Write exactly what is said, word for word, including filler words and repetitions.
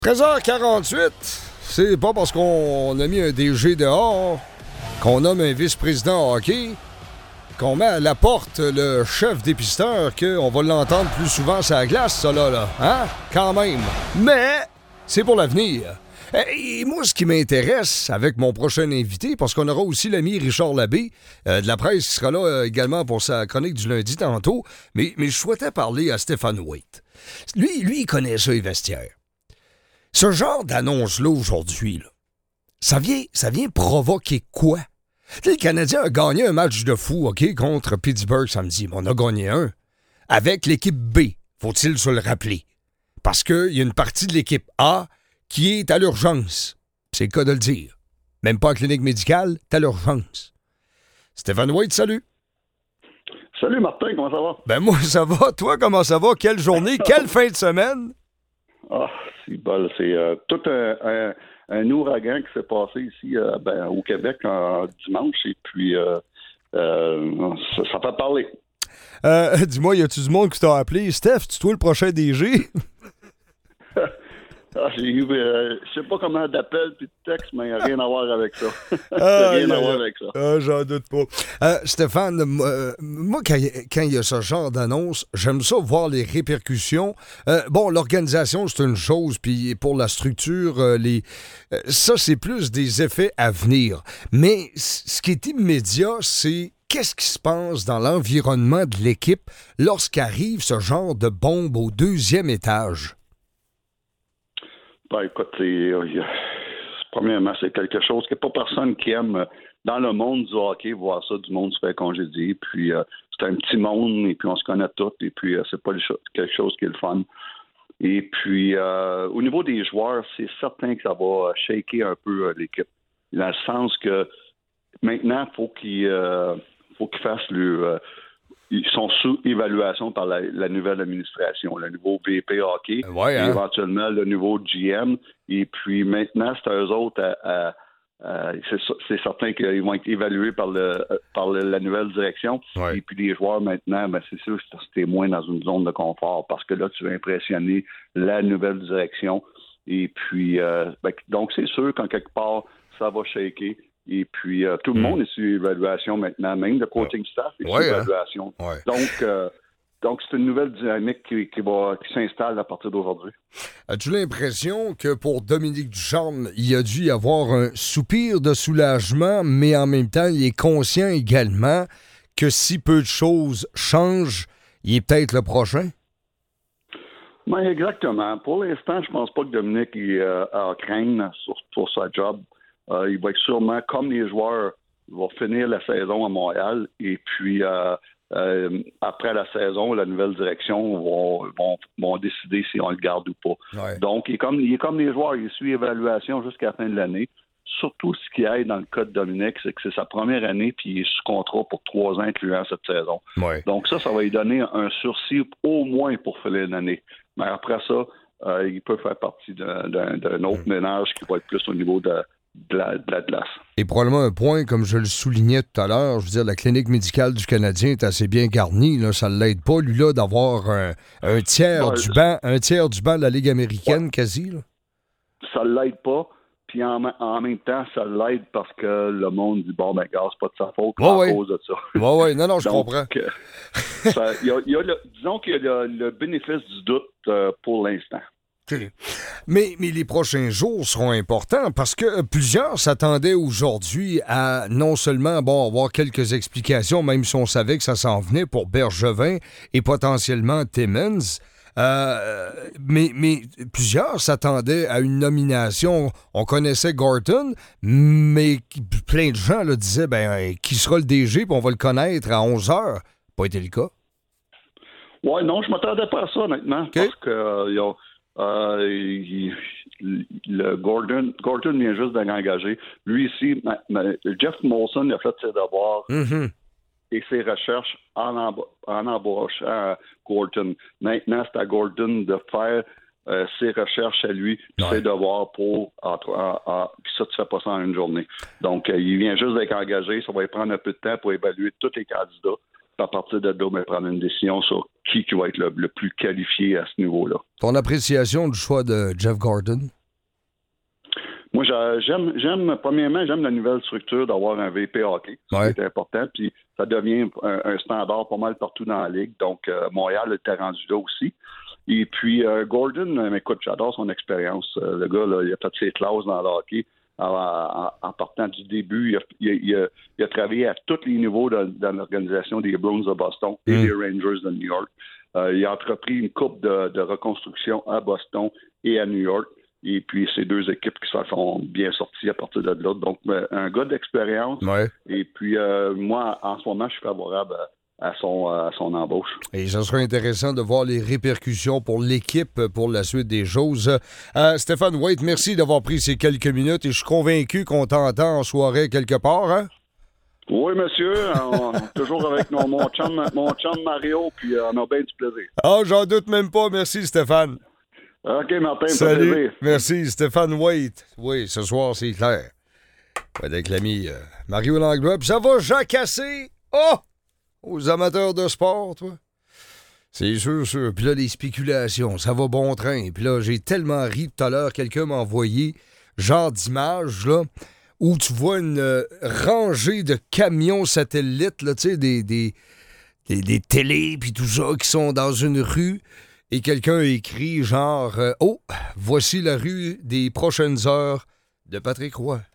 treize heures quarante-huit, c'est pas parce qu'on a mis un D G dehors, qu'on nomme un vice-président hockey, qu'on met à la porte le chef dépisteur, qu'on va l'entendre plus souvent sur la glace, ça là, là. Hein? Quand même. Mais c'est pour l'avenir. Et moi, ce qui m'intéresse avec mon prochain invité, parce qu'on aura aussi l'ami Richard Labbé euh, de la presse qui sera là euh, également pour sa chronique du lundi tantôt, mais, mais je souhaitais parler à Stéphane Waite. Lui, lui, il connaît ça, les vestiaires. Ce genre d'annonce-là aujourd'hui, là, ça vient, ça vient provoquer quoi? Tu sais, le Canadien a gagné un match de fou, OK, contre Pittsburgh samedi. Mais on a gagné un. Avec l'équipe B, faut-il se le rappeler. Parce qu'il y a une partie de l'équipe A qui est à l'urgence. C'est le cas de le dire. Même pas en clinique médicale, t'es à l'urgence. Stéphane Waite, salut. Salut Martin, comment ça va? Ben moi, ça va. Toi, comment ça va? Quelle journée? Quelle fin de semaine? Ah, c'est bol. C'est euh, tout un, un, un ouragan qui s'est passé ici euh, ben, au Québec en dimanche. Et puis, euh, euh, ça, ça fait parler. Euh, dis-moi, y a-tu du monde qui t'a appelé? Steph, tu toi le prochain D G? Ah, j'ai eu, euh, je sais pas comment d'appels puis de textes, mais il n'y a rien à voir avec ça. Ah, rien yeah, à voir yeah. avec ça. Ah, j'en doute pas. Euh, Stéphane, euh, moi, quand il y a ce genre d'annonce, j'aime ça voir les répercussions. Euh, bon, l'organisation, c'est une chose, puis pour la structure, euh, les, euh, ça, c'est plus des effets à venir. Mais c- ce qui est immédiat, c'est qu'est-ce qui se passe dans l'environnement de l'équipe lorsqu'arrive ce genre de bombe au deuxième étage? Ben, écoute, c'est, euh, premièrement, c'est quelque chose que pas personne qui aime euh, dans le monde du hockey, voir ça, du monde se fait congédier. Puis, euh, c'est un petit monde, et puis on se connaît tous, et puis euh, c'est pas quelque chose qui est le fun. Et puis, euh, au niveau des joueurs, c'est certain que ça va shaker un peu euh, l'équipe. Dans le sens que maintenant, il faut qu'ils euh, faut qu'ils fassent le. Euh, ils sont sous évaluation par la, la nouvelle administration, le nouveau V P hockey, Ouais, hein? et éventuellement le nouveau G M. Et puis maintenant, c'est à eux autres à, à, à c'est, c'est certain qu'ils vont être évalués par le par le, la nouvelle direction. Ouais. Et puis les joueurs maintenant, ben c'est sûr que c'était moins dans une zone de confort parce que là, tu veux impressionner la nouvelle direction. Et puis euh, ben, donc c'est sûr qu'en quelque part, ça va shaker. Et puis, euh, tout le mm. monde est sur évaluation maintenant, même le coaching staff est ouais, sur hein? évaluation. Ouais. Donc, euh, donc, c'est une nouvelle dynamique qui, qui, va, qui s'installe à partir d'aujourd'hui. As-tu l'impression que pour Dominique Ducharme, il a dû y avoir un soupir de soulagement, mais en même temps, il est conscient également que si peu de choses changent, il est peut-être le prochain? Ben, exactement. Pour l'instant, je pense pas que Dominique il, euh, a craindre sur, pour sa job. Euh, il va être sûrement, comme les joueurs, il va finir la saison à Montréal. Et puis, euh, euh, après la saison, la nouvelle direction vont, vont, vont décider si on le garde ou pas. Ouais. Donc, il est, comme, il est comme les joueurs. Il suit évaluation jusqu'à la fin de l'année. Surtout, ce qui aide dans le cas de Dominique, c'est que c'est sa première année puis il est sous contrat pour trois ans, incluant cette saison. Ouais. Donc, ça, ça va lui donner un sursis au moins pour finir l'année. Mais après ça, euh, il peut faire partie d'un, d'un, d'un autre Mm. ménage qui va être plus au niveau de, de, la, de la glace. Et probablement un point, comme je le soulignais tout à l'heure, je veux dire, la clinique médicale du Canadien est assez bien garnie. Là, ça ne l'aide pas, lui, là, d'avoir un, un tiers Ouais, du banc, un tiers du banc de la Ligue américaine, ouais. quasi. Là. Ça ne l'aide pas. Puis en, en même temps, ça l'aide parce que le monde dit bon, ben, gars, c'est pas de sa faute, ouais, à ouais. cause de ça. Oui, oui, non, non, je Donc, comprends. Euh, ça, y a, y a le, disons qu'il y a le, le bénéfice du doute euh, pour l'instant. Okay. Mais, mais les prochains jours seront importants parce que plusieurs s'attendaient aujourd'hui à non seulement bon, avoir quelques explications, même si on savait que ça s'en venait pour Bergevin et potentiellement Timmins. Euh, mais, mais plusieurs s'attendaient à une nomination. On connaissait Gorton, mais plein de gens là, disaient ben, qui sera le D G, puis on va le connaître à onze heures. Pas été le cas. Oui, non, je m'attendais pas à ça, honnêtement, okay. parce que euh, y a, euh, il, le Gordon, Gordon vient juste d'engager. Lui ici, ma, ma, Jeff Molson a fait ses devoirs. Mm-hmm. Et ses recherches en, emba- en embauchant à Gordon. Maintenant, c'est à Gordon de faire euh, ses recherches à lui, ouais. ses devoirs pour... Puis ça, tu fais pas ça en une journée. Donc, euh, il vient juste d'être engagé. Ça va lui prendre un peu de temps pour évaluer tous les candidats. Puis à partir de là, ben, prendre une décision sur qui, qui va être le, le plus qualifié à ce niveau-là. Ton appréciation du choix de Jeff Gordon? Moi, j'aime, j'aime, premièrement, j'aime la nouvelle structure d'avoir un V P hockey. Ouais. C'est important. Puis ça devient un, un standard pas mal partout dans la ligue. Donc, euh, Montréal était rendu là aussi. Et puis, euh, Gordon, euh, écoute, j'adore son expérience. Euh, le gars, là, il a fait ses classes dans le hockey en, en, en partant du début. Il a, il, il, a, il a travaillé à tous les niveaux de, dans l'organisation des Bruins de Boston et mm. des Rangers de New York. Euh, il a entrepris une coupe de, de reconstruction à Boston et à New York. Et puis, ces deux équipes qui se sont bien sorties à partir de là. Donc, un gars d'expérience. Ouais. Et puis, euh, moi, en ce moment, je suis favorable à, à, son, à son embauche. Et ça serait intéressant de voir les répercussions pour l'équipe pour la suite des choses. Euh, Stéphane Waite, merci d'avoir pris ces quelques minutes et je suis convaincu qu'on t'entend en soirée quelque part, hein? Oui, monsieur. On, toujours avec mon, mon, chum, mon chum Mario, puis on a bien du plaisir. Ah, j'en doute même pas. Merci, Stéphane. OK, Martin, salut. Plaisir. Merci, Stéphane Waite. Oui, ce soir, c'est clair. Avec l'ami euh, Mario Langlois. Puis ça va jacasser. Oh! Aux amateurs de sport, toi. C'est sûr, sûr. Puis là, les spéculations, ça va bon train. Puis là, j'ai tellement ri tout à l'heure. Quelqu'un m'a envoyé genre d'image, là, où tu vois une euh, rangée de camions satellites, là, tu sais, des, des, des, des télés, puis tout ça, qui sont dans une rue. Et quelqu'un a écrit genre euh, « Oh, voici la rue des prochaines heures de Patrick Roy. »